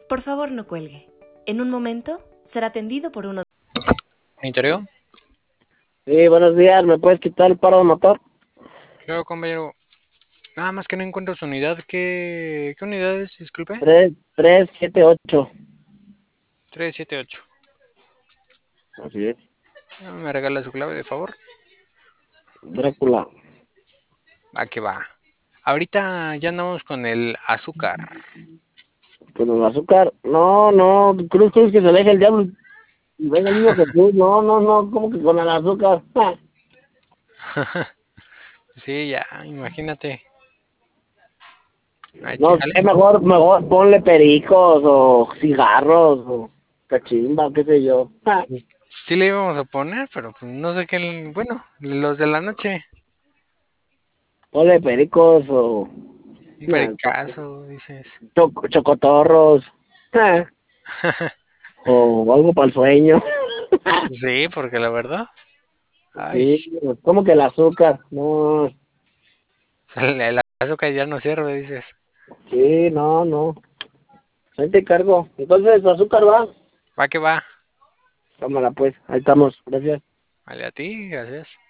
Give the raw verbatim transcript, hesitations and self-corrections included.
Por favor, no cuelgue. En un momento será atendido por uno. ¿Interior? Sí, buenos días, ¿me puedes quitar el paro de motor? Claro, compañero. Nada más que no encuentro su unidad. ¿Qué, qué unidad es? Disculpe. Tres, tres, siete, ocho. tres siete ocho. Así es. ¿Me regala su clave, de favor? Drácula. ¿A qué va? Ahorita ya andamos con el azúcar. Con el azúcar. No, no, cruz, cruz, que se aleje el diablo. Y venga el niño Jesús. No, no, no, ¿cómo que con el azúcar? Sí, ya, imagínate. Ay, No chíngale. sé, mejor, mejor ponle pericos o cigarros o cachimba, qué sé yo. Sí le íbamos a poner, pero pues no sé qué. Bueno, los de la noche. Ponle pericos o Un nah, pericazo, dices. choc- chocotorros. Ah, o algo para el sueño. Sí, porque la verdad. Ay, Sí, ¿cómo que el azúcar? No, el, el azúcar ya no sirve, dices. sí, no, no. Ahí te cargo. Entonces, azúcar va. Va que va. Cámara, pues. Ahí estamos. Gracias. Vale, a ti, gracias.